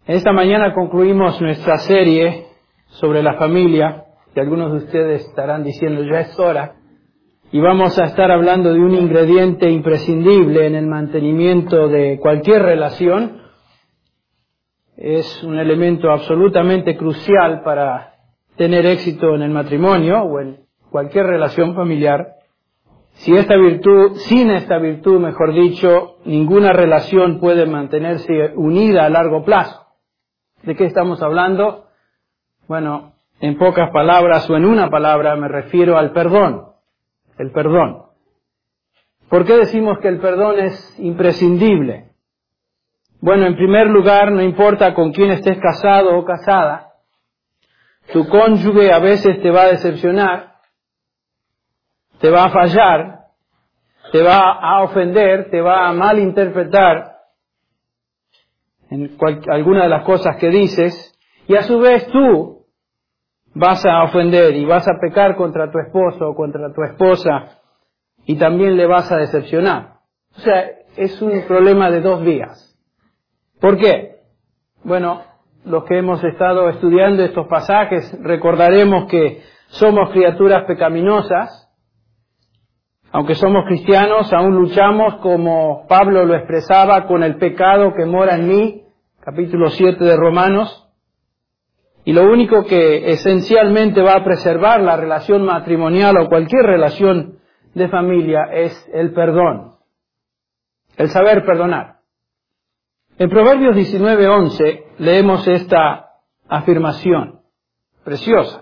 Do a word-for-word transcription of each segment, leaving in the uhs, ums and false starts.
Esta mañana concluimos nuestra serie sobre la familia, que algunos de ustedes estarán diciendo ya es hora, y vamos a estar hablando de un ingrediente imprescindible en el mantenimiento de cualquier relación. Es un elemento absolutamente crucial para tener éxito en el matrimonio o en cualquier relación familiar. Si esta virtud, sin esta virtud, mejor dicho, ninguna relación puede mantenerse unida a largo plazo. ¿De qué estamos hablando? Bueno, en pocas palabras o en una palabra me refiero al perdón. El perdón. ¿Por qué decimos que el perdón es imprescindible? Bueno, en primer lugar, no importa con quién estés casado o casada, tu cónyuge a veces te va a decepcionar, te va a fallar, te va a ofender, te va a malinterpretar en cual, alguna de las cosas que dices, y a su vez tú vas a ofender y vas a pecar contra tu esposo o contra tu esposa y también le vas a decepcionar. O sea, es un problema de dos vías. ¿Por qué? Bueno, los que hemos estado estudiando estos pasajes recordaremos que somos criaturas pecaminosas. Aunque somos cristianos, aún luchamos, como Pablo lo expresaba, con el pecado que mora en mí, capítulo siete de Romanos. Y lo único que esencialmente va a preservar la relación matrimonial o cualquier relación de familia es el perdón, el saber perdonar. En Proverbios diecinueve once leemos esta afirmación preciosa.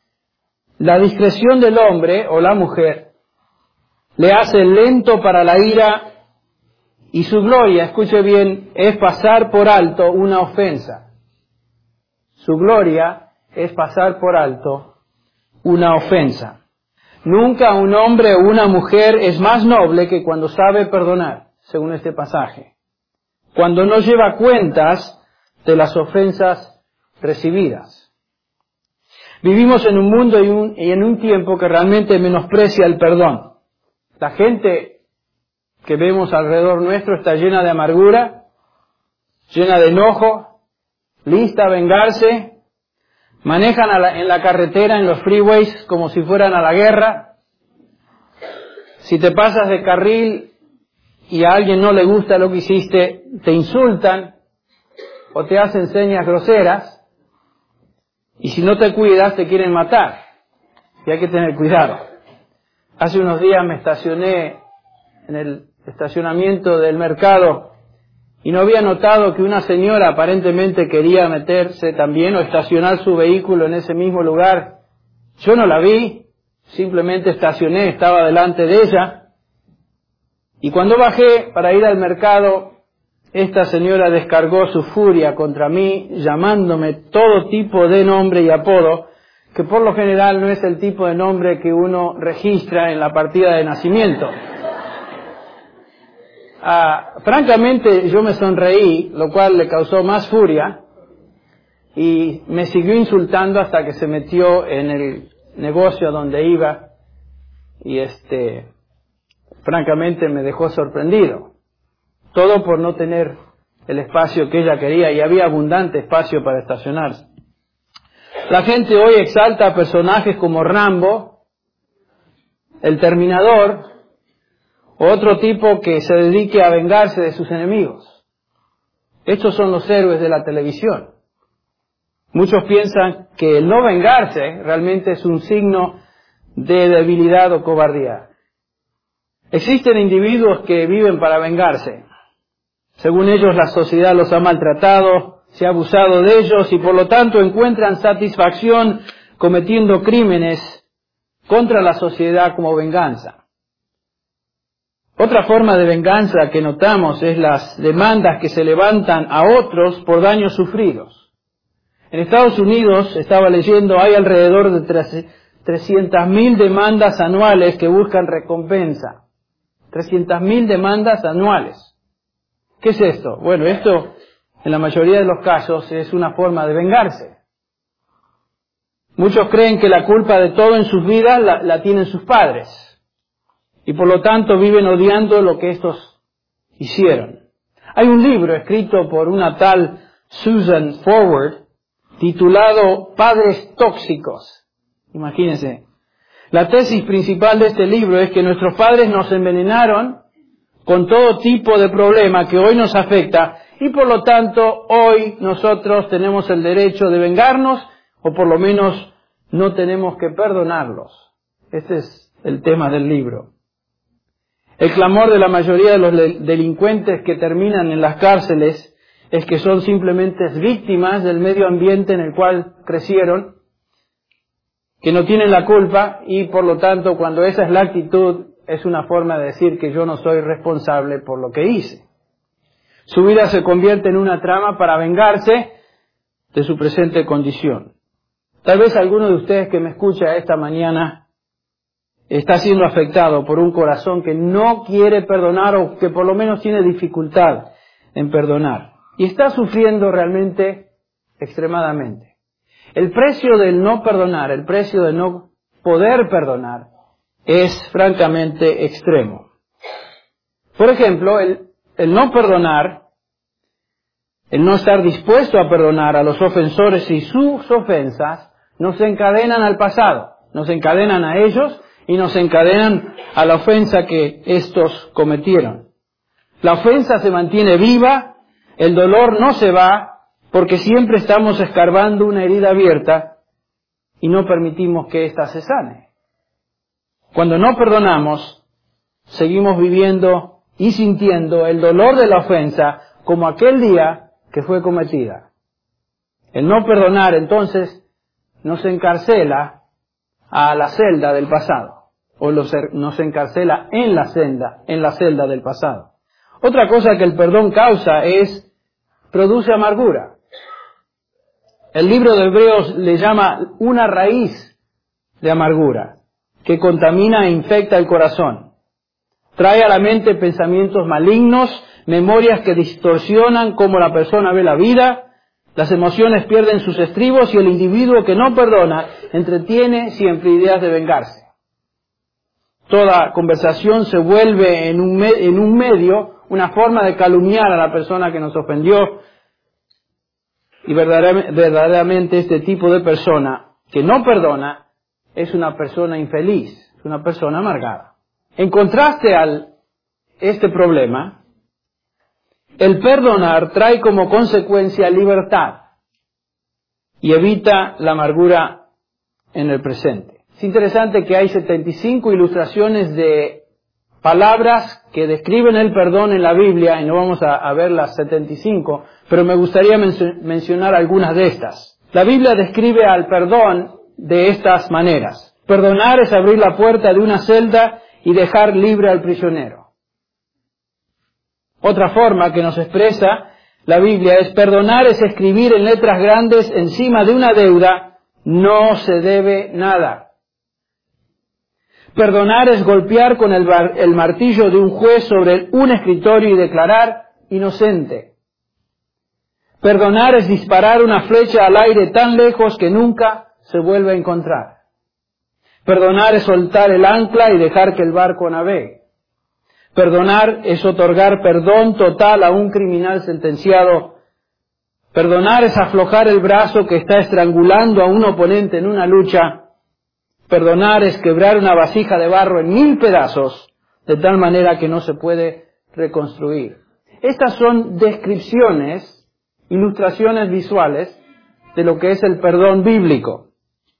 La discreción del hombre o la mujer le hace lento para la ira y su gloria, escuche bien, es pasar por alto una ofensa. Su gloria es pasar por alto una ofensa. Nunca un hombre o una mujer es más noble que cuando sabe perdonar, según este pasaje. Cuando no lleva cuentas de las ofensas recibidas. Vivimos en un mundo y, un, y en un tiempo que realmente menosprecia el perdón. La gente que vemos alrededor nuestro está llena de amargura, llena de enojo, lista a vengarse, manejan a la, en la carretera, en los freeways, como si fueran a la guerra. Si te pasas de carril y a alguien no le gusta lo que hiciste, te insultan o te hacen señas groseras, y si no te cuidas te quieren matar, y hay que tener cuidado. Hace unos días me estacioné en el estacionamiento del mercado y no había notado que una señora aparentemente quería meterse también o estacionar su vehículo en ese mismo lugar. Yo no la vi, simplemente estacioné, estaba delante de ella. Y cuando bajé para ir al mercado, esta señora descargó su furia contra mí, llamándome todo tipo de nombre y apodo, que por lo general no es el tipo de nombre que uno registra en la partida de nacimiento. Ah, francamente yo me sonreí, lo cual le causó más furia, y me siguió insultando hasta que se metió en el negocio donde iba, y este, francamente me dejó sorprendido. Todo por no tener el espacio que ella quería, y había abundante espacio para estacionarse. La gente hoy exalta a personajes como Rambo, el Terminador, o otro tipo que se dedique a vengarse de sus enemigos. Estos son los héroes de la televisión. Muchos piensan que el no vengarse realmente es un signo de debilidad o cobardía. Existen individuos que viven para vengarse. Según ellos, la sociedad los ha maltratado, se ha abusado de ellos y por lo tanto encuentran satisfacción cometiendo crímenes contra la sociedad como venganza. Otra forma de venganza que notamos es las demandas que se levantan a otros por daños sufridos. En Estados Unidos, estaba leyendo, hay alrededor de trescientas mil demandas anuales que buscan recompensa. trescientas mil demandas anuales. ¿Qué es esto? Bueno, esto en la mayoría de los casos es una forma de vengarse. Muchos creen que la culpa de todo en sus vidas la, la tienen sus padres y por lo tanto viven odiando lo que estos hicieron. Hay un libro escrito por una tal Susan Forward, titulado Padres Tóxicos. Imagínense. La tesis principal de este libro es que nuestros padres nos envenenaron con todo tipo de problema que hoy nos afecta y por lo tanto hoy nosotros tenemos el derecho de vengarnos o por lo menos no tenemos que perdonarlos. Este es el tema del libro. El clamor de la mayoría de los delincuentes que terminan en las cárceles es que son simplemente víctimas del medio ambiente en el cual crecieron, que no tienen la culpa y por lo tanto cuando esa es la actitud es una forma de decir que yo no soy responsable por lo que hice. Su vida se convierte en una trama para vengarse de su presente condición. Tal vez alguno de ustedes que me escucha esta mañana está siendo afectado por un corazón que no quiere perdonar o que por lo menos tiene dificultad en perdonar. Y está sufriendo realmente extremadamente. El precio del no perdonar, el precio de no poder perdonar, es francamente extremo. Por ejemplo, el, el no perdonar, el no estar dispuesto a perdonar a los ofensores y sus ofensas, nos encadenan al pasado, nos encadenan a ellos y nos encadenan a la ofensa que estos cometieron. La ofensa se mantiene viva, el dolor no se va, porque siempre estamos escarbando una herida abierta y no permitimos que ésta se sane. Cuando no perdonamos, seguimos viviendo y sintiendo el dolor de la ofensa como aquel día que fue cometida. El no perdonar, entonces, nos encarcela a la celda del pasado, o nos encarcela en la celda, en la celda del pasado. Otra cosa que el perdón causa es, produce amargura. El libro de Hebreos le llama una raíz de amargura que contamina e infecta el corazón. Trae a la mente pensamientos malignos, memorias que distorsionan cómo la persona ve la vida, las emociones pierden sus estribos y el individuo que no perdona entretiene siempre ideas de vengarse. Toda conversación se vuelve en un, me- en un medio, una forma de calumniar a la persona que nos ofendió. Y verdaderamente, verdaderamente este tipo de persona que no perdona es una persona infeliz, es una persona amargada. En contraste a este problema, el perdonar trae como consecuencia libertad y evita la amargura en el presente. Es interesante que hay setenta y cinco ilustraciones de palabras que describen el perdón en la Biblia, y no vamos a, a ver las setenta y cinco, pero me gustaría men- mencionar algunas de estas. La Biblia describe al perdón de estas maneras. Perdonar es abrir la puerta de una celda y dejar libre al prisionero. Otra forma que nos expresa la Biblia es perdonar es escribir en letras grandes encima de una deuda, no se debe nada. Perdonar es golpear con el, bar, el martillo de un juez sobre un escritorio y declarar inocente. Perdonar es disparar una flecha al aire tan lejos que nunca se vuelve a encontrar. Perdonar es soltar el ancla y dejar que el barco navegue. Perdonar es otorgar perdón total a un criminal sentenciado. Perdonar es aflojar el brazo que está estrangulando a un oponente en una lucha. Perdonar es quebrar una vasija de barro en mil pedazos, de tal manera que no se puede reconstruir. Estas son descripciones, ilustraciones visuales de lo que es el perdón bíblico.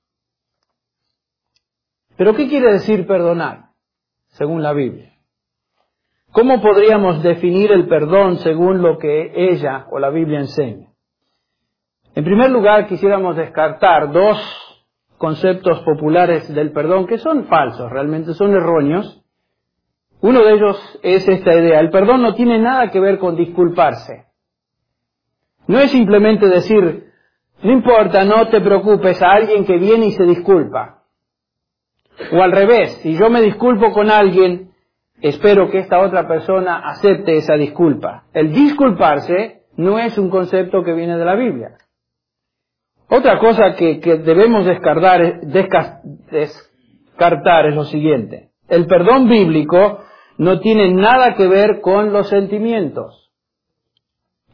Pero ¿qué quiere decir perdonar, según la Biblia? ¿Cómo podríamos definir el perdón según lo que ella o la Biblia enseña? En primer lugar, quisiéramos descartar dos conceptos populares del perdón que son falsos, realmente son erróneos. Uno de ellos es esta idea: el perdón no tiene nada que ver con disculparse. No es simplemente decir, no importa, no te preocupes, a alguien que viene y se disculpa. O al revés, si yo me disculpo con alguien, espero que esta otra persona acepte esa disculpa. El disculparse no es un concepto que viene de la Biblia. Otra cosa que, que debemos descartar, desca, descartar es lo siguiente: el perdón bíblico no tiene nada que ver con los sentimientos.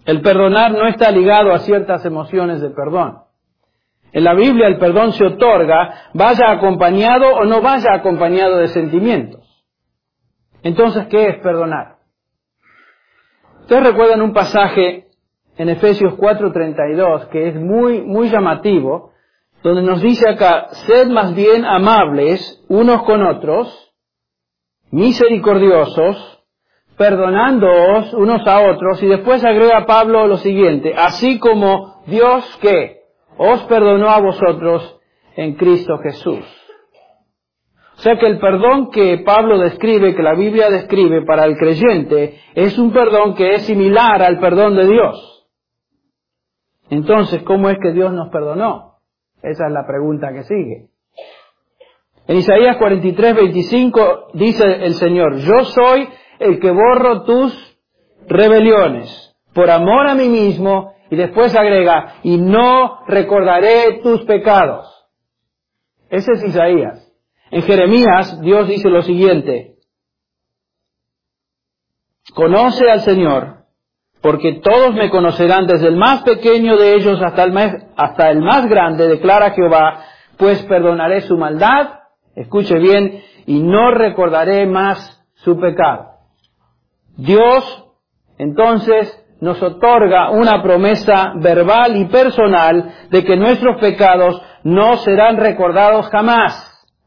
El perdonar no está ligado a ciertas emociones de perdón. En la Biblia el perdón se otorga, vaya acompañado o no vaya acompañado de sentimientos. Entonces, ¿qué es perdonar? Ustedes recuerdan un pasaje en Efesios cuatro treinta y dos que es muy, muy llamativo, donde nos dice acá, sed más bien amables unos con otros, misericordiosos, perdonándoos unos a otros, y después agrega Pablo lo siguiente, así como Dios que os perdonó a vosotros en Cristo Jesús. O sea que el perdón que Pablo describe, que la Biblia describe para el creyente, es un perdón que es similar al perdón de Dios. Entonces, ¿cómo es que Dios nos perdonó? Esa es la pregunta que sigue. En Isaías cuarenta y tres, veinticinco dice el Señor, yo soy el que borro tus rebeliones por amor a mí mismo, y después agrega, y no recordaré tus pecados. Ese es Isaías. En Jeremías, Dios dice lo siguiente, conoce al Señor, porque todos me conocerán, desde el más pequeño de ellos hasta el más, hasta el más grande, declara Jehová, pues perdonaré su maldad, escuche bien, y no recordaré más su pecado. Dios, entonces, nos otorga una promesa verbal y personal de que nuestros pecados no serán recordados jamás.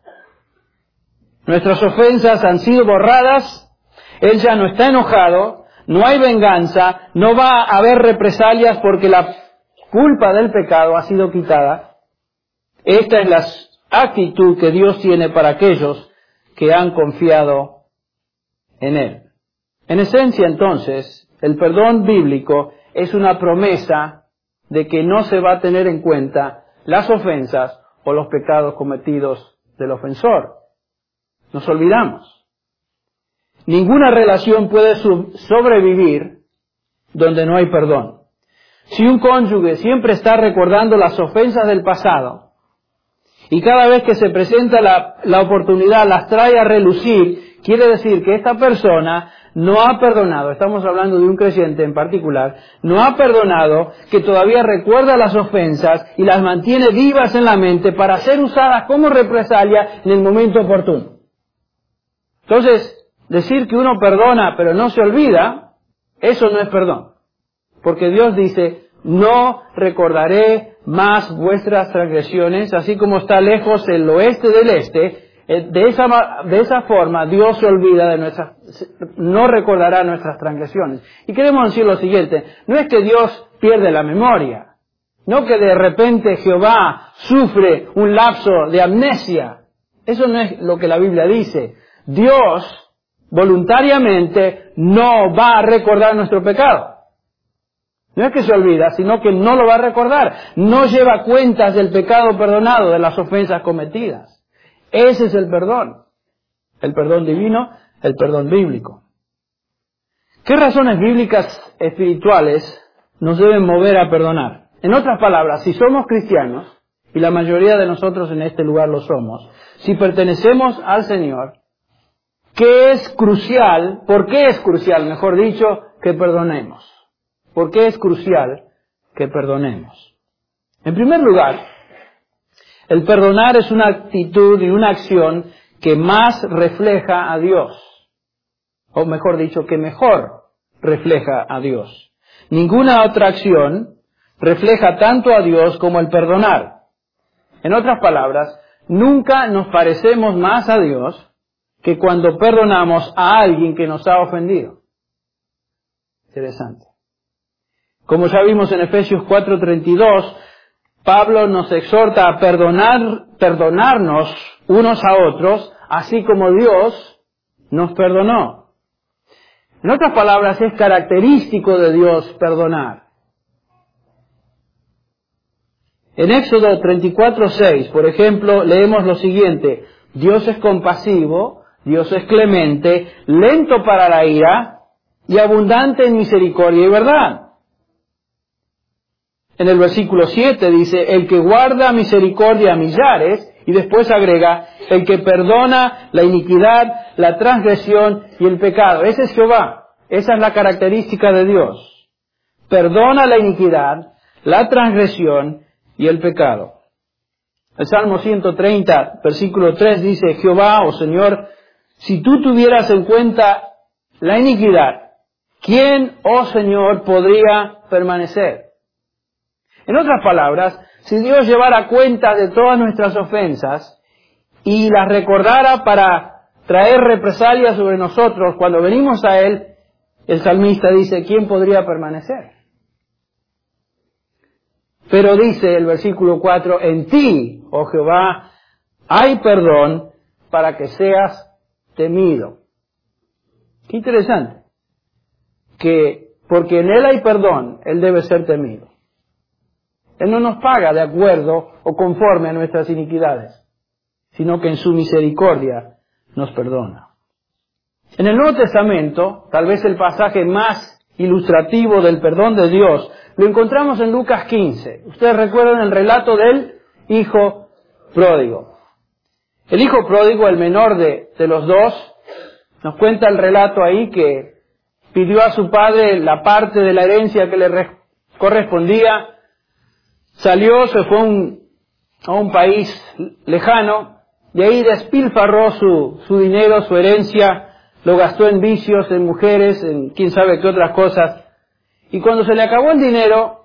Nuestras ofensas han sido borradas, Él ya no está enojado, no hay venganza, no va a haber represalias porque la culpa del pecado ha sido quitada. Esta es la actitud que Dios tiene para aquellos que han confiado en Él. En esencia, entonces, el perdón bíblico es una promesa de que no se va a tener en cuenta las ofensas o los pecados cometidos del ofensor. Nos olvidamos. Ninguna relación puede sobrevivir donde no hay perdón. Si un cónyuge siempre está recordando las ofensas del pasado y cada vez que se presenta la, la oportunidad las trae a relucir, quiere decir que esta persona no ha perdonado, estamos hablando de un creyente en particular, no ha perdonado, que todavía recuerda las ofensas y las mantiene vivas en la mente para ser usadas como represalia en el momento oportuno. Entonces, decir que uno perdona pero no se olvida, eso no es perdón. Porque Dios dice, no recordaré más vuestras transgresiones, así como está lejos el oeste del este. De esa, de esa forma Dios se olvida de nuestras, no recordará nuestras transgresiones. Y queremos decir lo siguiente, no es que Dios pierde la memoria, no que de repente Jehová sufre un lapso de amnesia. Eso no es lo que la Biblia dice. Dios voluntariamente no va a recordar nuestro pecado. No es que se olvida, sino que no lo va a recordar. No lleva cuentas del pecado perdonado, de las ofensas cometidas. Ese es el perdón. El perdón divino, el perdón bíblico. ¿Qué razones bíblicas espirituales nos deben mover a perdonar? En otras palabras, si somos cristianos, y la mayoría de nosotros en este lugar lo somos, si pertenecemos al Señor, ¿qué es crucial? ¿Por qué es crucial, mejor dicho, que perdonemos? ¿Por qué es crucial que perdonemos? En primer lugar, el perdonar es una actitud y una acción que más refleja a Dios. O mejor dicho, que mejor refleja a Dios. Ninguna otra acción refleja tanto a Dios como el perdonar. En otras palabras, nunca nos parecemos más a Dios que cuando perdonamos a alguien que nos ha ofendido. Interesante. Como ya vimos en Efesios cuatro treinta y dos, Pablo nos exhorta a perdonar, perdonarnos unos a otros, así como Dios nos perdonó. En otras palabras, es característico de Dios perdonar. En Éxodo treinta y cuatro seis, por ejemplo, leemos lo siguiente: Dios es compasivo, Dios es clemente, lento para la ira y abundante en misericordia y verdad. En el versículo siete dice, el que guarda misericordia a millares, y después agrega, el que perdona la iniquidad, la transgresión y el pecado. Ese es Jehová. Esa es la característica de Dios. perdona la iniquidad, la transgresión y el pecado. El Salmo ciento treinta, versículo tres dice, Jehová, oh Señor, si tú tuvieras en cuenta la iniquidad, ¿quién, oh Señor, podría permanecer? En otras palabras, si Dios llevara cuenta de todas nuestras ofensas y las recordara para traer represalias sobre nosotros cuando venimos a Él, el salmista dice, ¿quién podría permanecer? Pero dice el versículo cuatro, en ti, oh Jehová, hay perdón para que seas temido. Qué interesante. Que porque en Él hay perdón, Él debe ser temido. Él no nos paga de acuerdo o conforme a nuestras iniquidades, sino que en su misericordia nos perdona. En el Nuevo Testamento, tal vez el pasaje más ilustrativo del perdón de Dios, lo encontramos en Lucas quince. Ustedes recuerdan el relato del hijo pródigo. El hijo pródigo, el menor de, de los dos, nos cuenta el relato ahí que pidió a su padre la parte de la herencia que le re- correspondía, salió, se fue un, a un país lejano, y ahí despilfarró su, su dinero, su herencia, lo gastó en vicios, en mujeres, en quién sabe qué otras cosas. Y cuando se le acabó el dinero,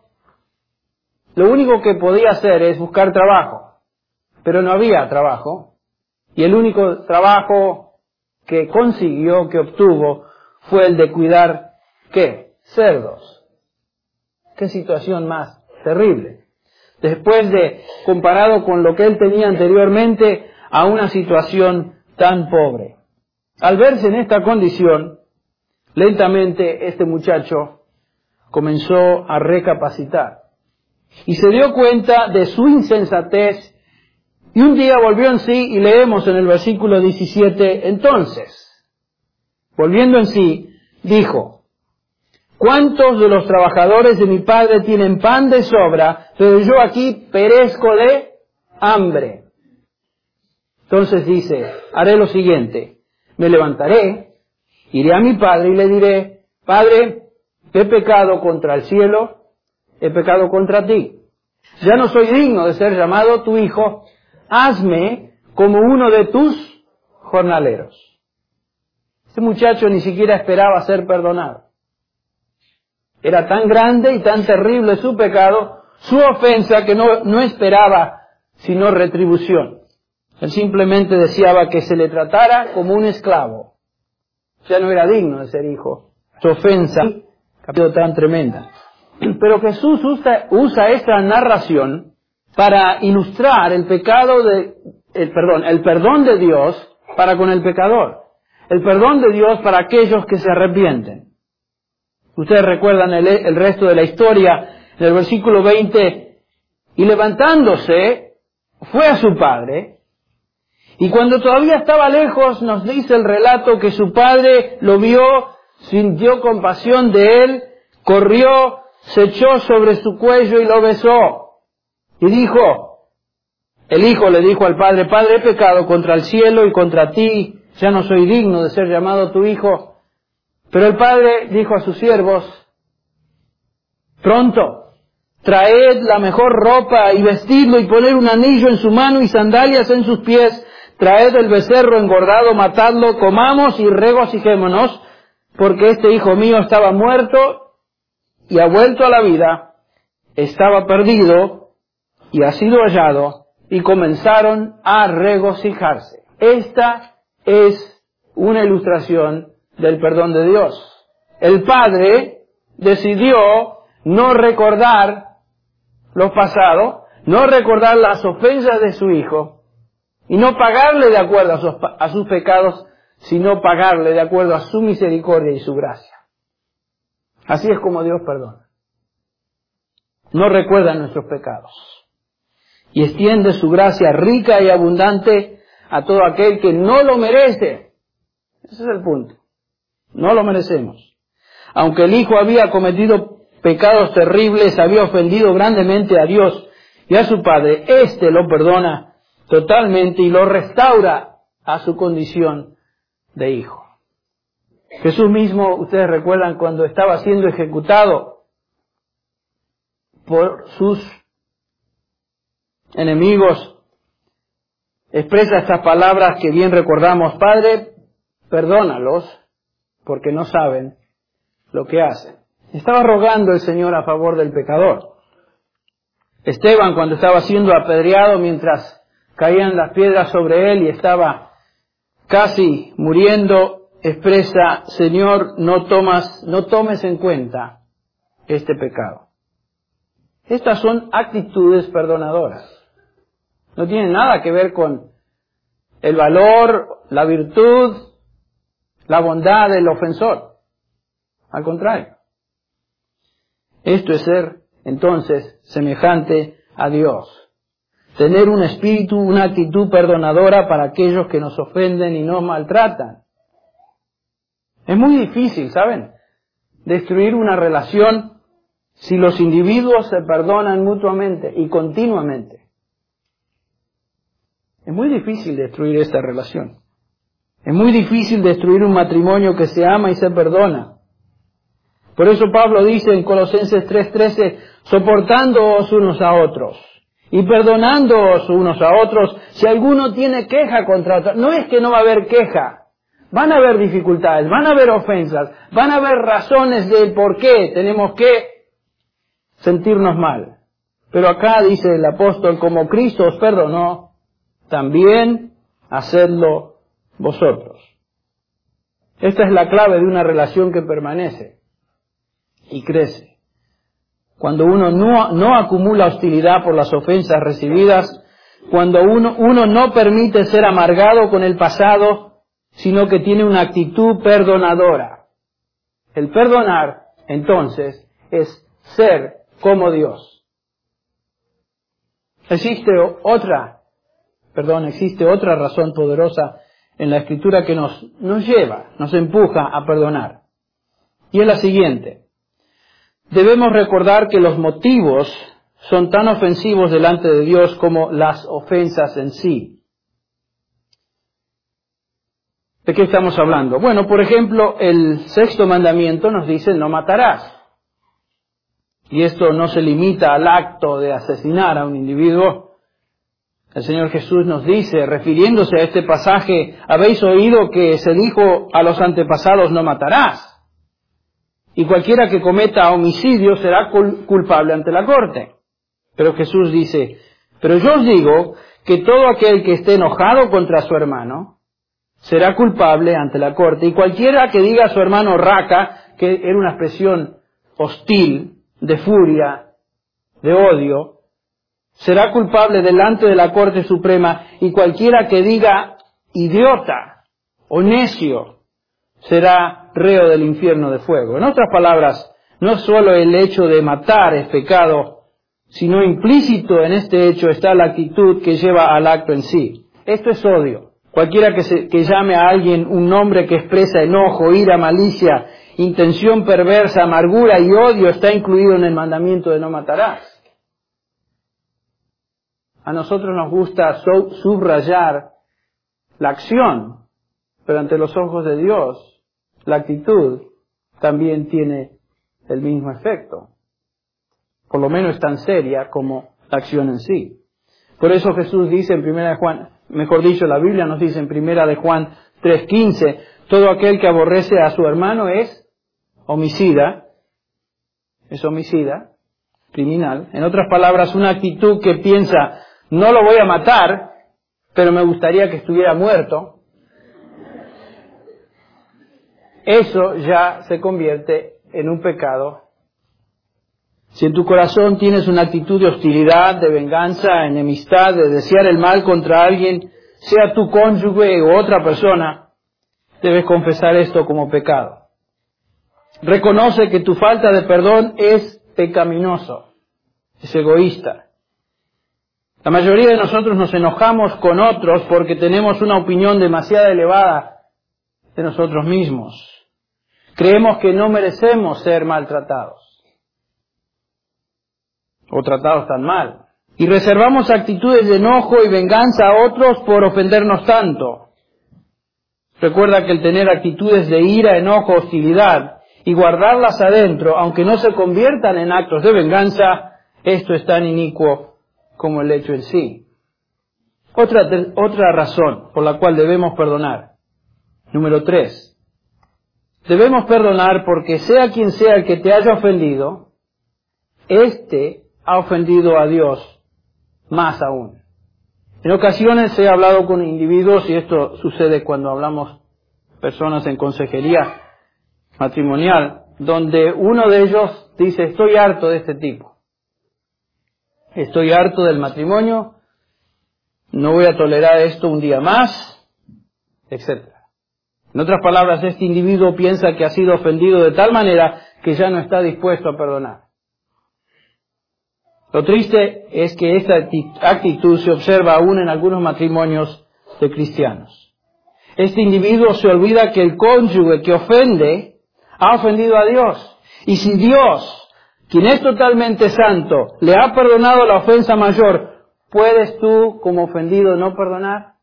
lo único que podía hacer es buscar trabajo. Pero no había trabajo. Y el único trabajo que consiguió, que obtuvo, fue el de cuidar, ¿qué? Cerdos. Qué situación más terrible. Después de, comparado con lo que él tenía anteriormente, a una situación tan pobre. Al verse en esta condición, lentamente este muchacho comenzó a recapacitar. Y se dio cuenta de su insensatez, y un día volvió en sí, y leemos en el versículo diecisiete, entonces, volviendo en sí, dijo, ¿cuántos de los trabajadores de mi padre tienen pan de sobra, pero yo aquí perezco de hambre? Entonces dice, haré lo siguiente, me levantaré, iré a mi padre y le diré, Padre, he pecado contra el cielo, he pecado contra ti. Ya no soy digno de ser llamado tu hijo, hazme como uno de tus jornaleros. Este muchacho ni siquiera esperaba ser perdonado. Era tan grande y tan terrible su pecado, su ofensa, que no, no esperaba sino retribución. Él simplemente deseaba que se le tratara como un esclavo. Ya no era digno de ser hijo. Su ofensa ha sido tan tremenda. Pero Jesús usa, usa esta narración para ilustrar el pecado de, el, perdón, el perdón de Dios para con el pecador. El perdón de Dios para aquellos que se arrepienten. Ustedes recuerdan el, el resto de la historia en el versículo veinte. Y levantándose, fue a su padre. Y cuando todavía estaba lejos, nos dice el relato que su padre lo vio, sintió compasión de él, corrió, se echó sobre su cuello y lo besó. Y dijo, el hijo le dijo al padre, Padre, he pecado contra el cielo y contra ti, ya no soy digno de ser llamado tu hijo. Pero el padre dijo a sus siervos, pronto, traed la mejor ropa y vestidlo y poned un anillo en su mano y sandalias en sus pies, traed el becerro engordado, matadlo, comamos y regocijémonos, porque este hijo mío estaba muerto y ha vuelto a la vida, estaba perdido y ha sido hallado, y comenzaron a regocijarse. Esta es una ilustración del perdón de Dios. El padre decidió no recordar lo pasado, no recordar las ofensas de su hijo, y no pagarle de acuerdo a sus, a sus pecados, sino pagarle de acuerdo a su misericordia y su gracia. Así es como Dios perdona. No recuerda nuestros pecados. Y extiende su gracia rica y abundante a todo aquel que no lo merece. Ese es el punto. No lo merecemos. Aunque el hijo había cometido pecados terribles, había ofendido grandemente a Dios y a su padre, éste lo perdona totalmente y lo restaura a su condición de hijo. Jesús mismo, ustedes recuerdan cuando estaba siendo ejecutado, por sus enemigos, expresa estas palabras que bien recordamos: Padre, perdónalos, porque no saben lo que hacen. Estaba rogando el Señor a favor del pecador. Esteban, cuando estaba siendo apedreado, mientras caían las piedras sobre él y estaba casi muriendo, expresa: Señor, no tomas, no tomes en cuenta este pecado. Estas son actitudes perdonadoras. No tienen nada que ver con el valor, la virtud, la bondad del ofensor. Al contrario. Esto es ser, entonces, semejante a Dios. Tener un espíritu, una actitud perdonadora para aquellos que nos ofenden y nos maltratan. Es muy difícil, ¿saben?, destruir una relación si los individuos se perdonan mutuamente y continuamente. Es muy difícil destruir esta relación. Es muy difícil destruir un matrimonio que se ama y se perdona. Por eso Pablo dice en Colosenses tres trece, soportándoos unos a otros y perdonándoos unos a otros si alguno tiene queja contra otro. No es que no va a haber queja. Van a haber dificultades, van a haber ofensas, van a haber razones del por qué tenemos que sentirnos mal. Pero acá dice el apóstol, como Cristo os perdonó, también hacedlo vosotros. Esta es la clave de una relación que permanece y crece. Cuando uno no, no acumula hostilidad por las ofensas recibidas, cuando uno, uno no permite ser amargado con el pasado, sino que tiene una actitud perdonadora. El perdonar, entonces, es ser como Dios. Existe otra, perdón, existe otra razón poderosa en la Escritura que nos, nos lleva, nos empuja a perdonar. Y es la siguiente. Debemos recordar que los motivos son tan ofensivos delante de Dios como las ofensas en sí. ¿De qué estamos hablando? Bueno, por ejemplo, el sexto mandamiento nos dice no matarás. Y esto no se limita al acto de asesinar a un individuo. El Señor Jesús nos dice, refiriéndose a este pasaje, habéis oído que se dijo a los antepasados no matarás. Y cualquiera que cometa homicidio será culpable ante la corte. Pero Jesús dice, pero yo os digo que todo aquel que esté enojado contra su hermano será culpable ante la corte. Y cualquiera que diga a su hermano raca, que era una expresión hostil, de furia, de odio, será culpable delante de la Corte Suprema. Y cualquiera que diga idiota o necio será reo del infierno de fuego. En otras palabras, no solo el hecho de matar es pecado, sino implícito en este hecho está la actitud que lleva al acto en sí. Esto es odio. Cualquiera que, se, que llame a alguien un nombre que expresa enojo, ira, malicia, intención perversa, amargura y odio está incluido en el mandamiento de no matarás. A nosotros nos gusta subrayar la acción, pero ante los ojos de Dios, la actitud también tiene el mismo efecto. Por lo menos tan seria como la acción en sí. Por eso Jesús dice en primera de Juan, mejor dicho, la Biblia nos dice en primera de Juan tres quince, todo aquel que aborrece a su hermano es homicida, es homicida, criminal. En otras palabras, una actitud que piensa, no lo voy a matar, pero me gustaría que estuviera muerto. Eso ya se convierte en un pecado. Si en tu corazón tienes una actitud de hostilidad, de venganza, enemistad, de desear el mal contra alguien, sea tu cónyuge u otra persona, debes confesar esto como pecado. Reconoce que tu falta de perdón es pecaminoso, es egoísta. La mayoría de nosotros nos enojamos con otros porque tenemos una opinión demasiado elevada de nosotros mismos. Creemos que no merecemos ser maltratados o tratados tan mal. Y reservamos actitudes de enojo y venganza a otros por ofendernos tanto. Recuerda que el tener actitudes de ira, enojo, hostilidad y guardarlas adentro, aunque no se conviertan en actos de venganza, esto es tan inicuo como el hecho en sí. Otra, otra razón por la cual debemos perdonar. Número tres. Debemos perdonar porque sea quien sea el que te haya ofendido, éste ha ofendido a Dios más aún. En ocasiones he hablado con individuos, y esto sucede cuando hablamos personas en consejería matrimonial, donde uno de ellos dice, estoy harto de este tipo. Estoy harto del matrimonio, no voy a tolerar esto un día más, etcétera. En otras palabras, este individuo piensa que ha sido ofendido de tal manera que ya no está dispuesto a perdonar. Lo triste es que esta actitud se observa aún en algunos matrimonios de cristianos. Este individuo se olvida que el cónyuge que ofende ha ofendido a Dios. Y si Dios, quien es totalmente santo, le ha perdonado la ofensa mayor, ¿puedes tú, como ofendido, no perdonar?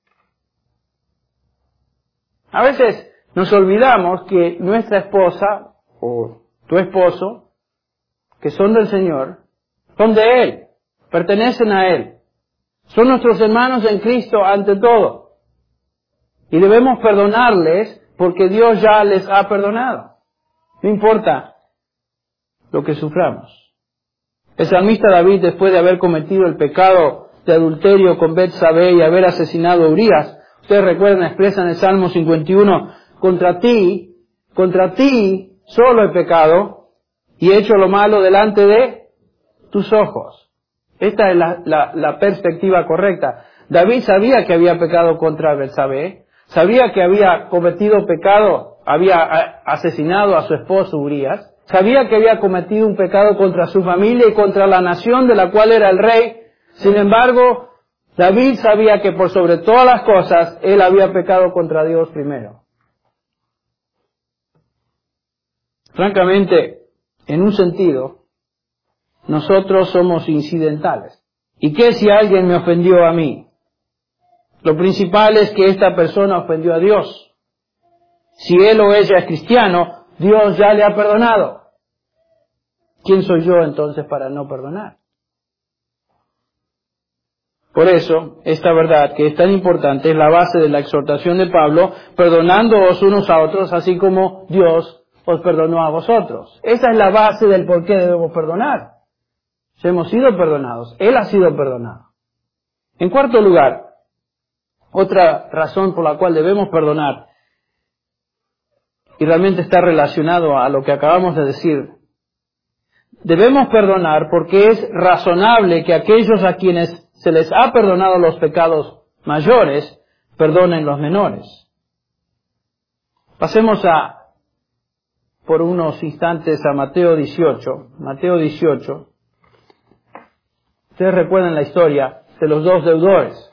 A veces nos olvidamos que nuestra esposa o tu esposo, que son del Señor, son de Él, pertenecen a Él. Son nuestros hermanos en Cristo ante todo. Y debemos perdonarles porque Dios ya les ha perdonado. No importa lo que suframos. El salmista David, después de haber cometido el pecado de adulterio con Betsabé y haber asesinado a Urías, ustedes recuerdan, expresa en el Salmo cincuenta y uno, contra ti, contra ti solo he pecado y he hecho lo malo delante de tus ojos. Esta es la, la, la perspectiva correcta. David sabía que había pecado contra Betsabé, sabía que había cometido pecado, había asesinado a su esposo Urías, sabía que había cometido un pecado contra su familia y contra la nación de la cual era el rey. Sin embargo, David sabía que por sobre todas las cosas, él había pecado contra Dios primero. Francamente, en un sentido, nosotros somos incidentales. ¿Y qué si alguien me ofendió a mí? Lo principal es que esta persona ofendió a Dios. Si él o ella es cristiano, Dios ya le ha perdonado. ¿Quién soy yo entonces para no perdonar? Por eso, esta verdad que es tan importante es la base de la exhortación de Pablo, perdonándoos unos a otros, así como Dios os perdonó a vosotros. Esa es la base del por qué debemos perdonar. Hemos sido perdonados. Él ha sido perdonado. En cuarto lugar, otra razón por la cual debemos perdonar, y realmente está relacionado a lo que acabamos de decir, debemos perdonar porque es razonable que aquellos a quienes se les ha perdonado los pecados mayores, perdonen los menores. Pasemos a, por unos instantes a Mateo dieciocho. Mateo dieciocho. Ustedes recuerdan la historia de los dos deudores.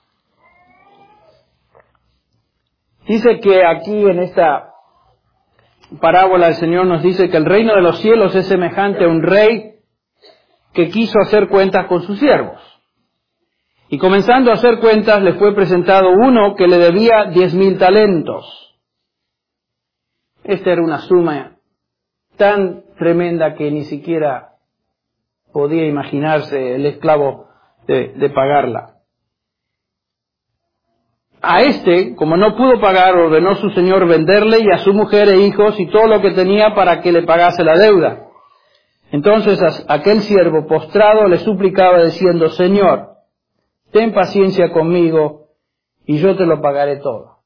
Dice que aquí en esta parábola el Señor nos dice que el reino de los cielos es semejante a un rey que quiso hacer cuentas con sus siervos. Y comenzando a hacer cuentas le fue presentado uno que le debía diez mil talentos. Esta era una suma tan tremenda que ni siquiera podía imaginarse el esclavo de, de pagarla. A este, como no pudo pagar, ordenó su señor venderle y a su mujer e hijos y todo lo que tenía para que le pagase la deuda. Entonces aquel siervo postrado le suplicaba diciendo, Señor, ten paciencia conmigo y yo te lo pagaré todo.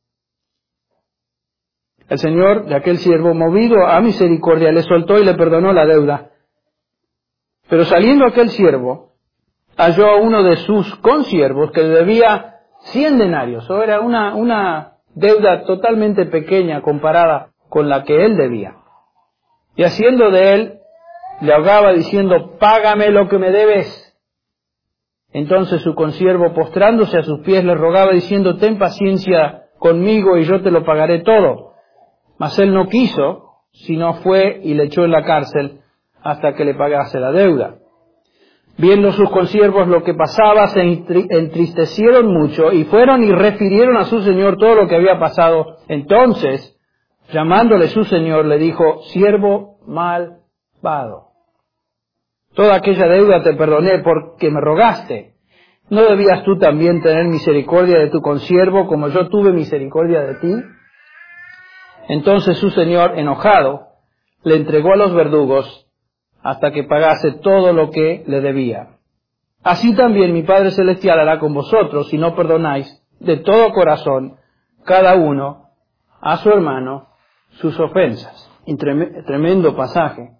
El señor de aquel siervo, movido a misericordia, le soltó y le perdonó la deuda. Pero saliendo aquel siervo, halló a uno de sus consiervos que le debía cien denarios. O era una, una deuda totalmente pequeña comparada con la que él debía. Y haciendo de él, le ahogaba diciendo, págame lo que me debes. Entonces su consiervo, postrándose a sus pies, le rogaba diciendo, ten paciencia conmigo y yo te lo pagaré todo. Mas él no quiso, sino fue y le echó en la cárcel hasta que le pagase la deuda. Viendo sus consiervos lo que pasaba, se entristecieron mucho y fueron y refirieron a su señor todo lo que había pasado. Entonces, llamándole su señor, le dijo, siervo malvado, Toda aquella deuda te perdoné porque me rogaste. ¿No debías tú también tener misericordia de tu consiervo como yo tuve misericordia de ti? Entonces su señor, enojado, le entregó a los verdugos hasta que pagase todo lo que le debía. Así también mi Padre Celestial hará con vosotros si no perdonáis de todo corazón cada uno a su hermano sus ofensas. Y tremendo pasaje.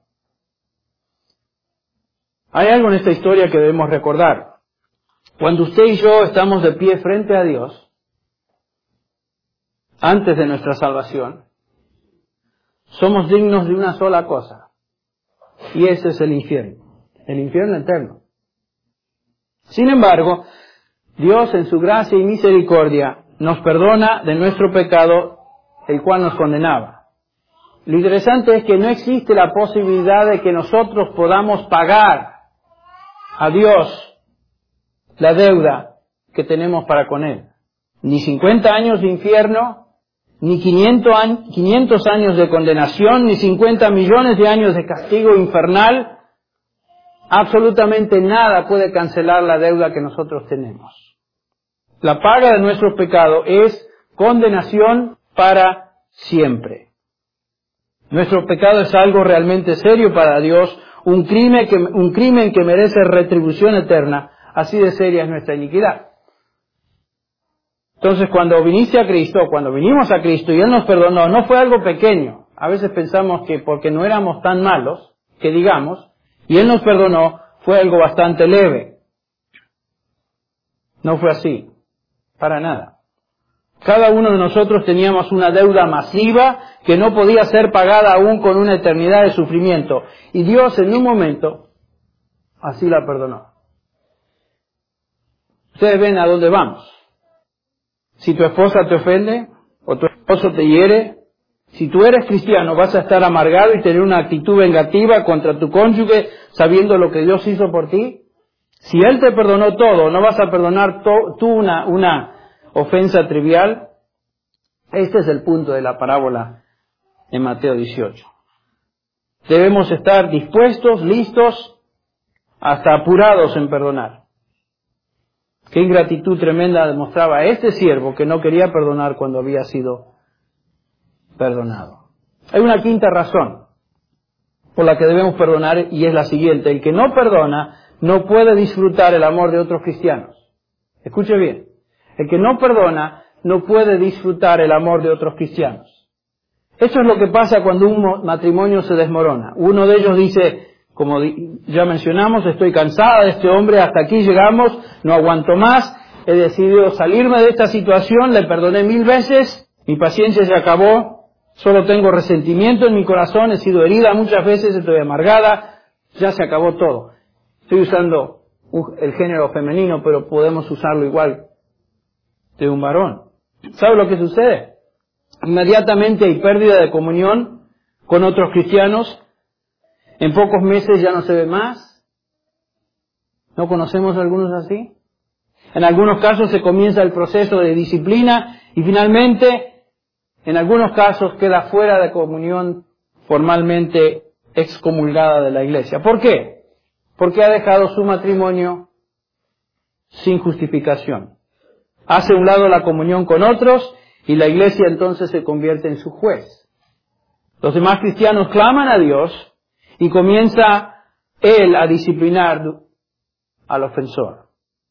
Hay algo en esta historia que debemos recordar. Cuando usted y yo estamos de pie frente a Dios, antes de nuestra salvación, somos dignos de una sola cosa, y ese es el infierno, el infierno eterno. Sin embargo, Dios en su gracia y misericordia nos perdona de nuestro pecado, el cual nos condenaba. Lo interesante es que no existe la posibilidad de que nosotros podamos pagar a Dios la deuda que tenemos para con Él. Ni cincuenta años de infierno, ni quinientos años de condenación, ni cincuenta millones de años de castigo infernal. Absolutamente nada puede cancelar la deuda que nosotros tenemos. La paga de nuestro pecado es condenación para siempre. Nuestro pecado es algo realmente serio para Dios, un crimen que, un crimen que merece retribución eterna. Así de seria es nuestra iniquidad. Entonces, cuando viniste a Cristo, cuando vinimos a Cristo y Él nos perdonó, no fue algo pequeño. A veces pensamos que porque no éramos tan malos, que digamos, y Él nos perdonó, fue algo bastante leve. No fue así, para nada. Cada uno de nosotros teníamos una deuda masiva que no podía ser pagada aún con una eternidad de sufrimiento. Y Dios en un momento así la perdonó. Ustedes ven a dónde vamos. Si tu esposa te ofende o tu esposo te hiere, si tú eres cristiano vas a estar amargado y tener una actitud vengativa contra tu cónyuge sabiendo lo que Dios hizo por ti. Si Él te perdonó todo, ¿no vas a perdonar to- tú una, una ofensa trivial? Este es el punto de la parábola en Mateo dieciocho. Debemos estar dispuestos, listos, hasta apurados en perdonar. Qué ingratitud tremenda demostraba este siervo que no quería perdonar cuando había sido perdonado. Hay una quinta razón por la que debemos perdonar y es la siguiente. El que no perdona no puede disfrutar el amor de otros cristianos. Escuche bien. El que no perdona no puede disfrutar el amor de otros cristianos. Eso es lo que pasa cuando un matrimonio se desmorona. Uno de ellos dice, como ya mencionamos, estoy cansada de este hombre, hasta aquí llegamos, no aguanto más, he decidido salirme de esta situación, le perdoné mil veces, mi paciencia se acabó, solo tengo resentimiento en mi corazón, he sido herida muchas veces, estoy amargada, ya se acabó todo. Estoy usando el género femenino, pero podemos usarlo igual de un varón. ¿Sabe lo que sucede? Inmediatamente hay pérdida de comunión con otros cristianos. En pocos meses ya no se ve más. ¿No conocemos a algunos así? En algunos casos se comienza el proceso de disciplina y finalmente, en algunos casos, queda fuera de comunión formalmente excomulgada de la iglesia. ¿Por qué? Porque ha dejado su matrimonio sin justificación. Hace a un lado la comunión con otros y la iglesia entonces se convierte en su juez. Los demás cristianos claman a Dios y comienza Él a disciplinar al ofensor.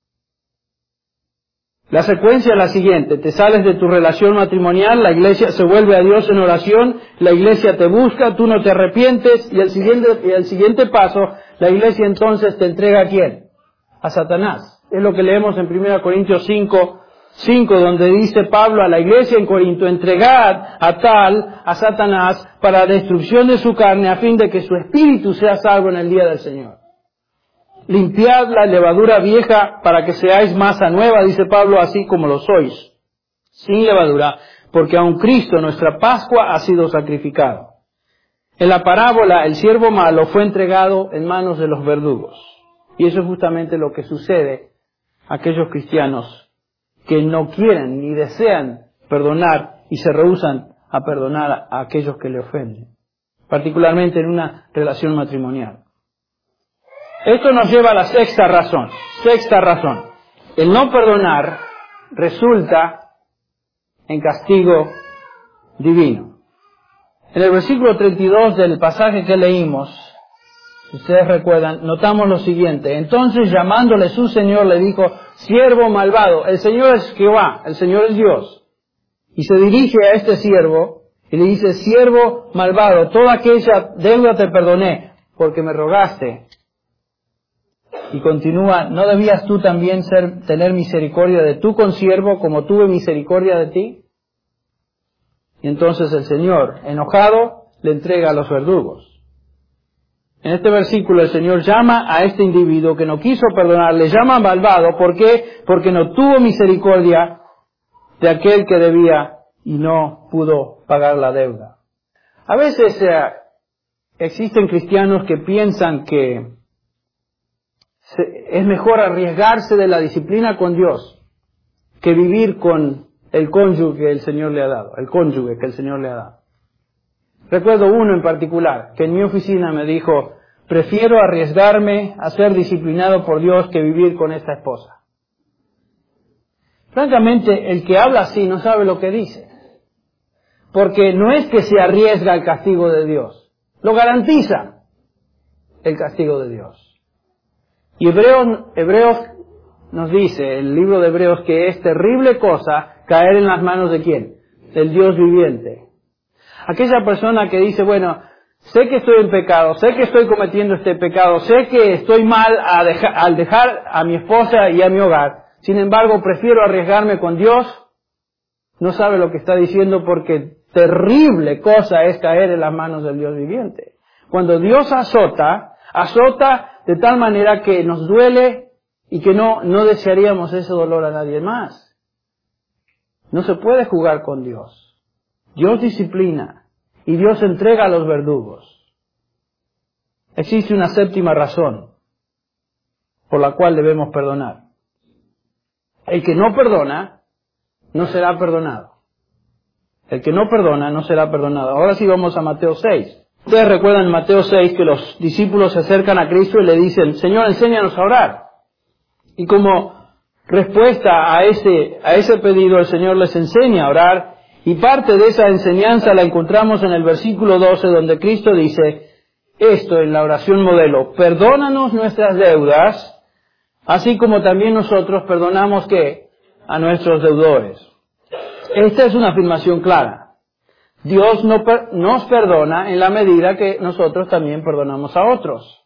La secuencia es la siguiente: te sales de tu relación matrimonial, la iglesia se vuelve a Dios en oración, la iglesia te busca, tú no te arrepientes y el siguiente, y el siguiente paso, la iglesia entonces te entrega ¿a quién? A Satanás. Es lo que leemos en primera Corintios cinco, cinco, donde dice Pablo a la iglesia en Corinto, entregad a tal, a Satanás, para la destrucción de su carne, a fin de que su espíritu sea salvo en el día del Señor. Limpiad la levadura vieja para que seáis masa nueva, dice Pablo, así como lo sois, sin levadura, porque aun Cristo, nuestra Pascua, ha sido sacrificado. En la parábola, el siervo malo fue entregado en manos de los verdugos. Y eso es justamente lo que sucede a aquellos cristianos que no quieren ni desean perdonar y se rehúsan a perdonar a aquellos que le ofenden, particularmente en una relación matrimonial. Esto nos lleva a la sexta razón. Sexta razón. El no perdonar resulta en castigo divino. En el versículo treinta y dos del pasaje que leímos, si ustedes recuerdan, notamos lo siguiente. Entonces, llamándole su Señor, le dijo, siervo malvado. El Señor es Jehová, el Señor es Dios. Y se dirige a este siervo y le dice, siervo malvado, toda aquella deuda te perdoné, porque me rogaste. Y continúa, ¿no debías tú también ser, tener misericordia de tu consiervo como tuve misericordia de ti? Y entonces el Señor, enojado, le entrega a los verdugos. En este versículo el Señor llama a este individuo que no quiso perdonar, le llama malvado. ¿Por qué? Porque no tuvo misericordia de aquel que debía y no pudo pagar la deuda. A veces eh, existen cristianos que piensan que se, es mejor arriesgarse de la disciplina con Dios que vivir con el cónyuge que el Señor le ha dado, el cónyuge que el Señor le ha dado. Recuerdo uno en particular que en mi oficina me dijo, prefiero arriesgarme a ser disciplinado por Dios que vivir con esta esposa. Francamente, el que habla así no sabe lo que dice. Porque no es que se arriesga al castigo de Dios, lo garantiza el castigo de Dios. Y Hebreos, Hebreos nos dice, el libro de Hebreos, que es terrible cosa caer en las manos de ¿quién? Del Dios viviente. Aquella persona que dice, bueno, sé que estoy en pecado, sé que estoy cometiendo este pecado, sé que estoy mal a dejar, al dejar a mi esposa y a mi hogar, sin embargo prefiero arriesgarme con Dios, no sabe lo que está diciendo, porque terrible cosa es caer en las manos del Dios viviente. Cuando Dios azota, azota de tal manera que nos duele y que no, no desearíamos ese dolor a nadie más. No se puede jugar con Dios. Dios disciplina y Dios entrega a los verdugos. Existe una séptima razón por la cual debemos perdonar. El que no perdona no será perdonado. El que no perdona no será perdonado. Ahora sí vamos a Mateo seis. Ustedes recuerdan en Mateo seis que los discípulos se acercan a Cristo y le dicen, Señor, enséñanos a orar. Y como respuesta a ese, a ese pedido, el Señor les enseña a orar. Y parte de esa enseñanza la encontramos en el versículo doce, donde Cristo dice esto en la oración modelo: perdónanos nuestras deudas, así como también nosotros perdonamos ¿qué? A nuestros deudores. Esta es una afirmación clara. Dios no per- nos perdona en la medida que nosotros también perdonamos a otros.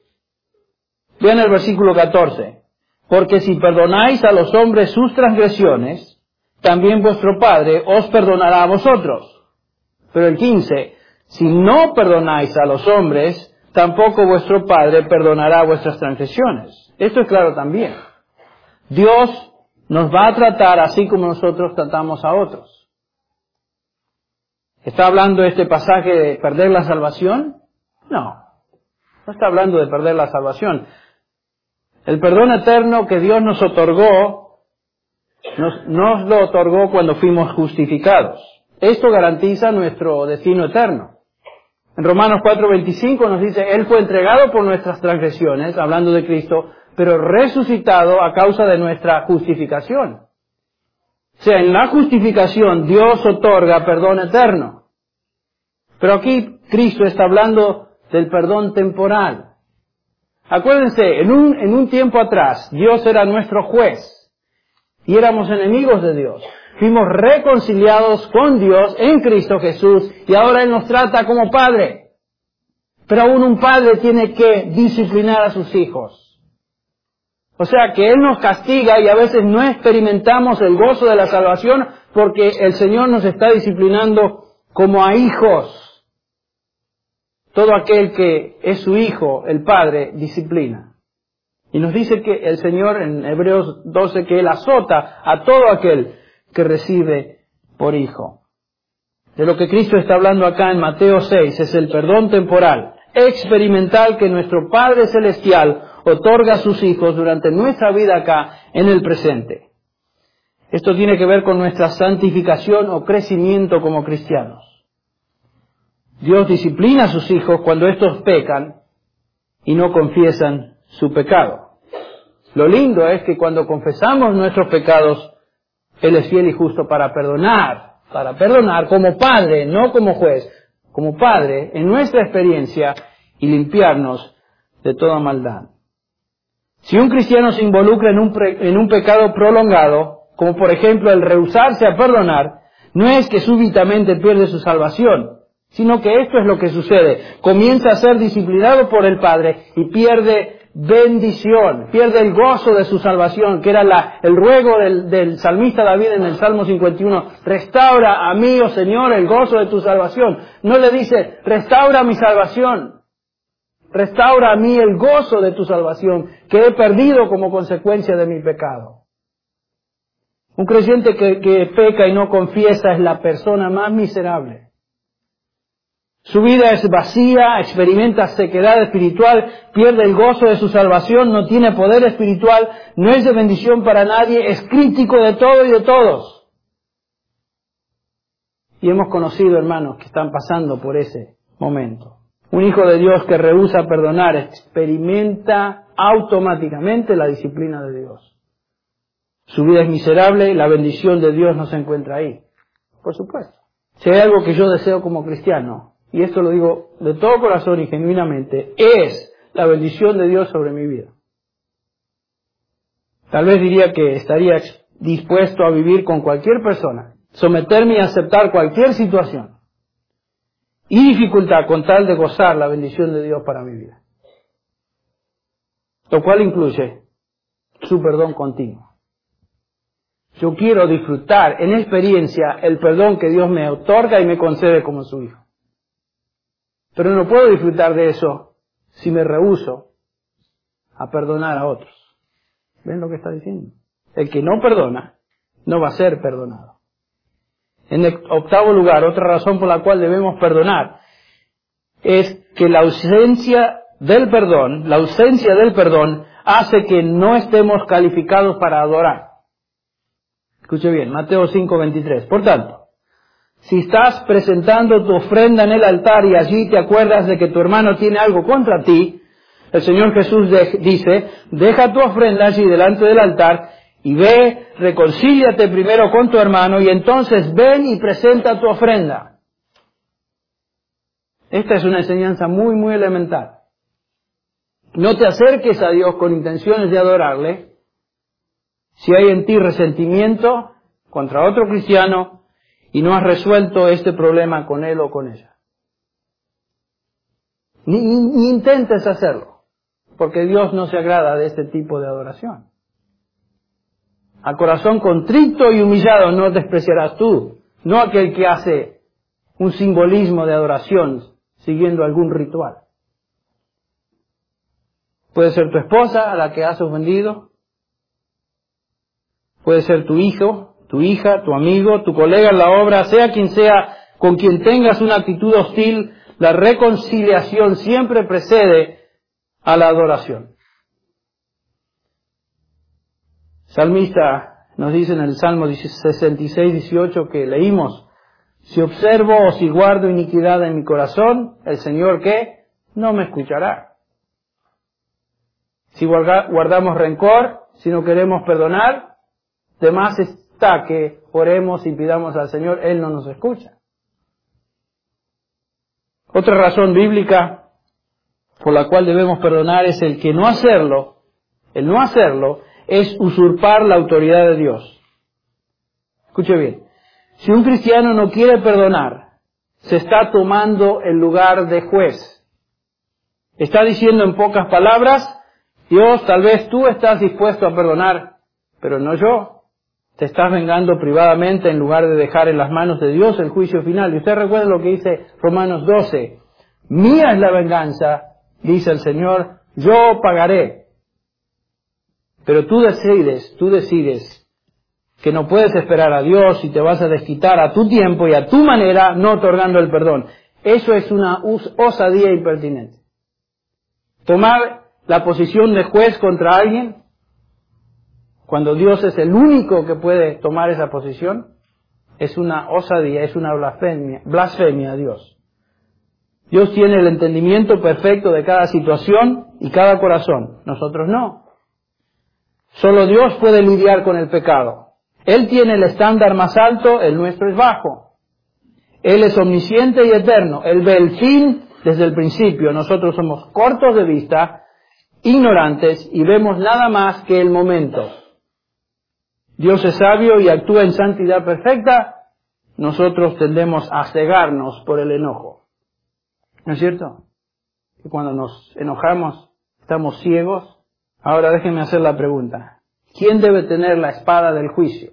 Vean el versículo catorce. Porque si perdonáis a los hombres sus transgresiones, también vuestro Padre os perdonará a vosotros. Pero el quince, si no perdonáis a los hombres, tampoco vuestro Padre perdonará vuestras transgresiones. Esto es claro también. Dios nos va a tratar así como nosotros tratamos a otros. ¿Está hablando este pasaje de perder la salvación? No, no está hablando de perder la salvación. El perdón eterno que Dios nos otorgó, Nos, nos lo otorgó cuando fuimos justificados. Esto garantiza nuestro destino eterno. En Romanos cuatro veinticinco nos dice, Él fue entregado por nuestras transgresiones, hablando de Cristo, pero resucitado a causa de nuestra justificación. O sea, en la justificación Dios otorga perdón eterno. Pero aquí Cristo está hablando del perdón temporal. Acuérdense, en un, en un tiempo atrás, Dios era nuestro juez. Y éramos enemigos de Dios. Fuimos reconciliados con Dios en Cristo Jesús y ahora Él nos trata como Padre. Pero aún un padre tiene que disciplinar a sus hijos. O sea que Él nos castiga y a veces no experimentamos el gozo de la salvación porque el Señor nos está disciplinando como a hijos. Todo aquel que es su hijo, el Padre, disciplina. Y nos dice que el Señor en Hebreos doce que Él azota a todo aquel que recibe por hijo. De lo que Cristo está hablando acá en Mateo seis es el perdón temporal, experimental que nuestro Padre Celestial otorga a sus hijos durante nuestra vida acá en el presente. Esto tiene que ver con nuestra santificación o crecimiento como cristianos. Dios disciplina a sus hijos cuando estos pecan y no confiesan su pecado. Lo lindo es que cuando confesamos nuestros pecados, Él es fiel y justo para perdonar, para perdonar como Padre, no como juez, como Padre, en nuestra experiencia, y limpiarnos de toda maldad. Si un cristiano se involucra en un, pre, en un pecado prolongado, como por ejemplo el rehusarse a perdonar, no es que súbitamente pierde su salvación, sino que esto es lo que sucede. Comienza a ser disciplinado por el Padre y pierde bendición, pierde el gozo de su salvación, que era la, el ruego del, del salmista David en el Salmo cincuenta y uno. Restaura a mí, oh Señor, el gozo de tu salvación. No le dice, restaura mi salvación. Restaura a mí el gozo de tu salvación, que he perdido como consecuencia de mi pecado. Un creyente que, que peca y no confiesa es la persona más miserable. Su vida es vacía, experimenta sequedad espiritual, pierde el gozo de su salvación, no tiene poder espiritual, no es de bendición para nadie, es crítico de todo y de todos. Y hemos conocido hermanos que están pasando por ese momento. Un hijo de Dios que rehúsa perdonar experimenta automáticamente la disciplina de Dios. Su vida es miserable y la bendición de Dios no se encuentra ahí. Por supuesto. Si hay algo que yo deseo como cristiano, y esto lo digo de todo corazón y genuinamente, es la bendición de Dios sobre mi vida. Tal vez diría que estaría dispuesto a vivir con cualquier persona, someterme y aceptar cualquier situación y dificultad con tal de gozar la bendición de Dios para mi vida. Lo cual incluye su perdón continuo. Yo quiero disfrutar en experiencia el perdón que Dios me otorga y me concede como su hijo. Pero no puedo disfrutar de eso si me rehúso a perdonar a otros. ¿Ven lo que está diciendo? El que no perdona no va a ser perdonado. En el octavo lugar, otra razón por la cual debemos perdonar es que la ausencia del perdón, la ausencia del perdón hace que no estemos calificados para adorar. Escuche bien, Mateo cinco veintitrés. Por tanto, si estás presentando tu ofrenda en el altar y allí te acuerdas de que tu hermano tiene algo contra ti, el Señor Jesús de, dice, deja tu ofrenda allí delante del altar y ve, reconcíliate primero con tu hermano y entonces ven y presenta tu ofrenda. Esta es una enseñanza muy, muy elemental. No te acerques a Dios con intenciones de adorarle si hay en ti resentimiento contra otro cristiano y no has resuelto este problema con él o con ella. Ni, ni intentes hacerlo, porque Dios no se agrada de este tipo de adoración. A corazón contrito y humillado no despreciarás tú, no aquel que hace un simbolismo de adoración siguiendo algún ritual. Puede ser tu esposa a la que has ofendido, puede ser tu hijo, tu hija, tu amigo, tu colega en la obra, sea quien sea con quien tengas una actitud hostil, la reconciliación siempre precede a la adoración. El salmista nos dice en el Salmo sesenta y seis, dieciocho que leímos, si observo o si guardo iniquidad en mi corazón, el Señor ¿qué? No me escuchará. Si guardamos rencor, si no queremos perdonar, de más está que oremos y pidamos al Señor, Él no nos escucha. Otra razón bíblica por la cual debemos perdonar es el que no hacerlo, el no hacerlo es usurpar la autoridad de Dios. Escuche bien, si un cristiano no quiere perdonar, se está tomando el lugar de juez. Está diciendo en pocas palabras, Dios, tal vez tú estás dispuesto a perdonar, pero no yo. Te estás vengando privadamente en lugar de dejar en las manos de Dios el juicio final. Y usted recuerda lo que dice Romanos doce. Mía es la venganza, dice el Señor, yo pagaré. Pero tú decides, tú decides que no puedes esperar a Dios y te vas a desquitar a tu tiempo y a tu manera, no otorgando el perdón. Eso es una osadía impertinente. Tomar la posición de juez contra alguien, cuando Dios es el único que puede tomar esa posición, es una osadía, es una blasfemia, blasfemia a Dios. Dios tiene el entendimiento perfecto de cada situación y cada corazón. Nosotros no. Solo Dios puede lidiar con el pecado. Él tiene el estándar más alto, el nuestro es bajo. Él es omnisciente y eterno. Él ve el fin desde el principio. Nosotros somos cortos de vista, ignorantes y vemos nada más que el momento. Dios es sabio y actúa en santidad perfecta. Nosotros tendemos a cegarnos por el enojo. ¿No es cierto? Que cuando nos enojamos estamos ciegos. Ahora déjenme hacer la pregunta. ¿Quién debe tener la espada del juicio?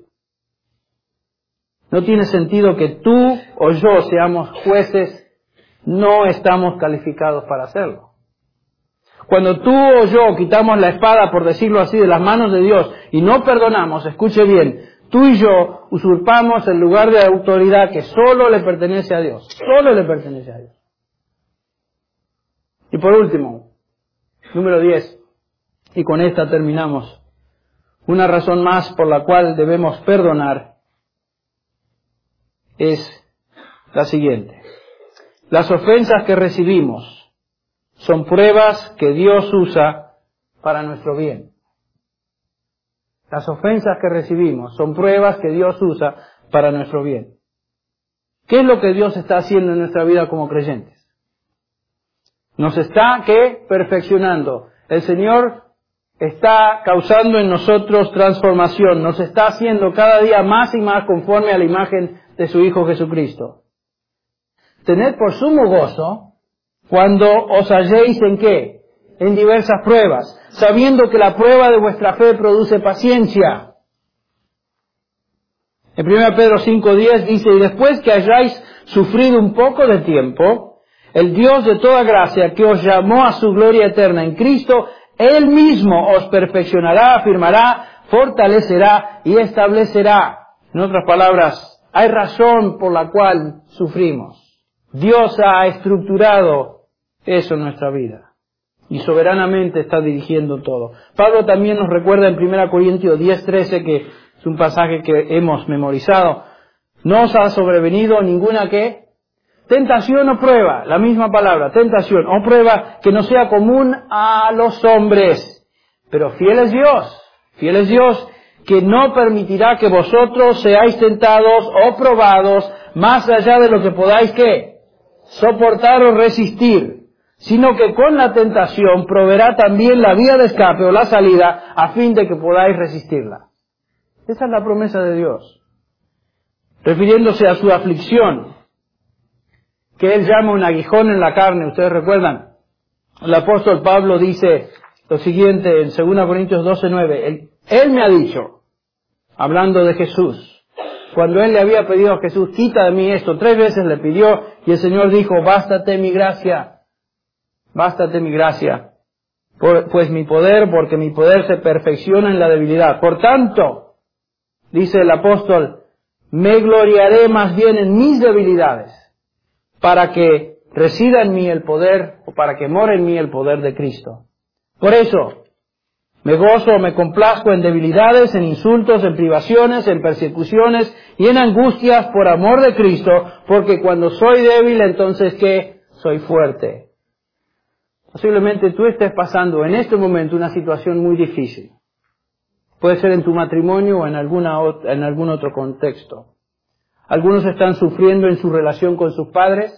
No tiene sentido que tú o yo seamos jueces. No estamos calificados para hacerlo. Cuando tú o yo quitamos la espada, por decirlo así, de las manos de Dios y no perdonamos, escuche bien, tú y yo usurpamos el lugar de autoridad que solo le pertenece a Dios. Solo le pertenece a Dios. Y por último, número diez, y con esta terminamos, una razón más por la cual debemos perdonar es la siguiente. Las ofensas que recibimos son pruebas que Dios usa para nuestro bien. Las ofensas que recibimos son pruebas que Dios usa para nuestro bien. ¿Qué es lo que Dios está haciendo en nuestra vida como creyentes? Nos está, ¿qué? Perfeccionando. El Señor está causando en nosotros transformación. Nos está haciendo cada día más y más conforme a la imagen de su Hijo Jesucristo. Tened por sumo gozo cuando os halléis en qué? En diversas pruebas, sabiendo que la prueba de vuestra fe produce paciencia. En primera Pedro cinco diez dice, y después que hayáis sufrido un poco de tiempo, el Dios de toda gracia que os llamó a su gloria eterna en Cristo, Él mismo os perfeccionará, afirmará, fortalecerá y establecerá. En otras palabras, hay razón por la cual sufrimos. Dios ha estructurado eso en nuestra vida y soberanamente está dirigiendo todo. Pablo también nos recuerda en primera Corintios diez trece, que es un pasaje que hemos memorizado, no os ha sobrevenido ninguna ¿qué? Tentación o prueba, la misma palabra, tentación o prueba que no sea común a los hombres, pero fiel es Dios, fiel es Dios que no permitirá que vosotros seáis tentados o probados más allá de lo que podáis ¿qué? Soportar o resistir, sino que con la tentación proveerá también la vía de escape o la salida a fin de que podáis resistirla. Esa es la promesa de Dios. Refiriéndose a su aflicción, que Él llama un aguijón en la carne, ¿ustedes recuerdan? El apóstol Pablo dice lo siguiente en segunda Corintios doce nueve, Él, Él me ha dicho, hablando de Jesús, cuando Él le había pedido a Jesús, quita de mí esto, tres veces le pidió, y el Señor dijo, bástate mi gracia, bástate mi gracia, por, pues mi poder, porque mi poder se perfecciona en la debilidad. Por tanto, dice el apóstol, me gloriaré más bien en mis debilidades, para que resida en mí el poder, o para que more en mí el poder de Cristo. Por eso, me gozo, me complazco en debilidades, en insultos, en privaciones, en persecuciones y en angustias por amor de Cristo, porque cuando soy débil, entonces ¿qué? Soy fuerte. Posiblemente tú estés pasando en este momento una situación muy difícil. Puede ser en tu matrimonio o en, alguna, en algún otro contexto. Algunos están sufriendo en su relación con sus padres,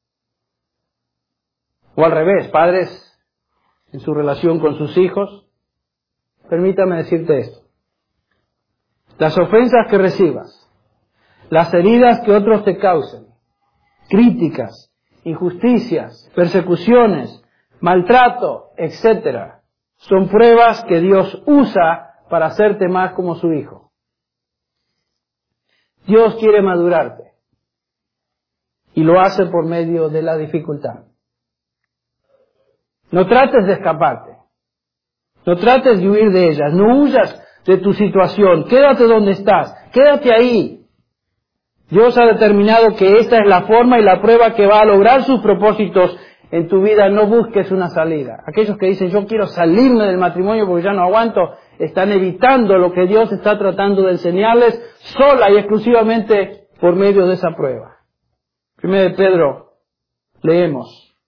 o al revés, padres en su relación con sus hijos. Permítame decirte esto. Las ofensas que recibas, las heridas que otros te causen, críticas, injusticias, persecuciones, maltrato, etcétera, son pruebas que Dios usa para hacerte más como su Hijo. Dios quiere madurarte y lo hace por medio de la dificultad. No trates de escaparte. No trates de huir de ellas, no huyas de tu situación, quédate donde estás, quédate ahí. Dios ha determinado que esta es la forma y la prueba que va a lograr sus propósitos en tu vida, no busques una salida. Aquellos que dicen yo quiero salirme del matrimonio porque ya no aguanto, están evitando lo que Dios está tratando de enseñarles sola y exclusivamente por medio de esa prueba. Primero de Pedro, leemos,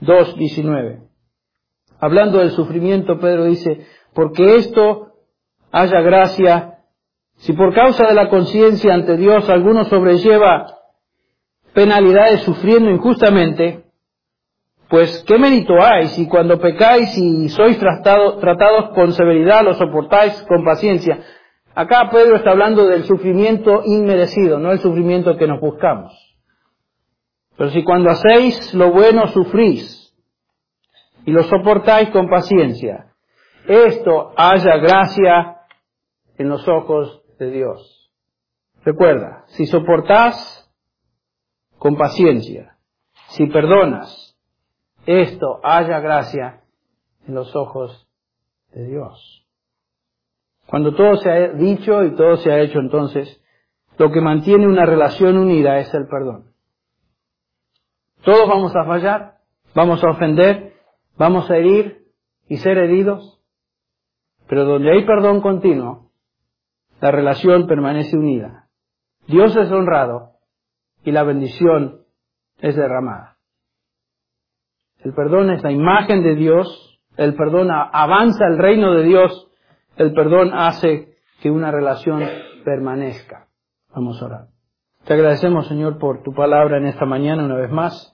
dos diecinueve. Hablando del sufrimiento, Pedro dice, porque esto haya gracia, si por causa de la conciencia ante Dios alguno sobrelleva penalidades sufriendo injustamente, pues ¿qué mérito hay si cuando pecáis y sois tratado, tratados con severidad lo soportáis con paciencia? Acá Pedro está hablando del sufrimiento inmerecido, no el sufrimiento que nos buscamos. Pero si cuando hacéis lo bueno sufrís y lo soportáis con paciencia, esto haya gracia en los ojos de Dios. Recuerda, si soportás con paciencia, si perdonas, esto haya gracia en los ojos de Dios. Cuando todo se ha dicho y todo se ha hecho, entonces, lo que mantiene una relación unida es el perdón. Todos vamos a fallar, vamos a ofender, vamos a herir y ser heridos, pero donde hay perdón continuo, la relación permanece unida. Dios es honrado y la bendición es derramada. El perdón es la imagen de Dios, el perdón avanza el reino de Dios, el perdón hace que una relación permanezca. Vamos a orar. Te agradecemos, Señor, por tu palabra en esta mañana una vez más.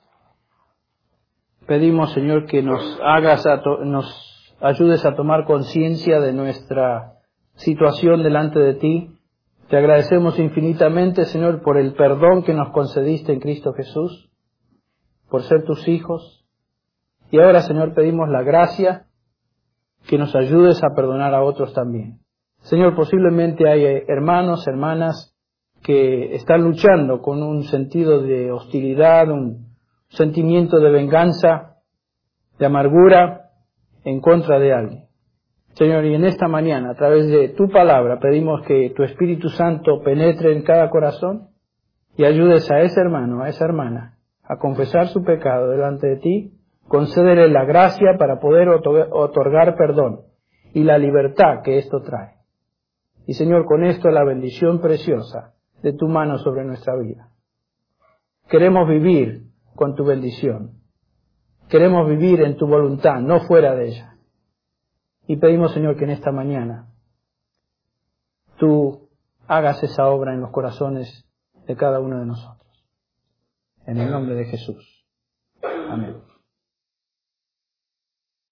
Pedimos, Señor, que nos hagas, a to- nos ayudes a tomar conciencia de nuestra situación delante de ti. Te agradecemos infinitamente, Señor, por el perdón que nos concediste en Cristo Jesús, por ser tus hijos. Y ahora, Señor, pedimos la gracia que nos ayudes a perdonar a otros también. Señor, posiblemente hay hermanos, hermanas que están luchando con un sentido de hostilidad, un sentimiento de venganza, de amargura en contra de alguien. Señor, y en esta mañana, a través de tu palabra, pedimos que tu Espíritu Santo penetre en cada corazón y ayudes a ese hermano, a esa hermana, a confesar su pecado delante de ti, concédele la gracia para poder otorgar perdón y la libertad que esto trae. Y Señor, con esto la bendición preciosa de tu mano sobre nuestra vida. Queremos vivir con tu bendición. Queremos vivir en tu voluntad, no fuera de ella. Y pedimos, Señor, que en esta mañana tú hagas esa obra en los corazones de cada uno de nosotros. En el nombre de Jesús. Amén.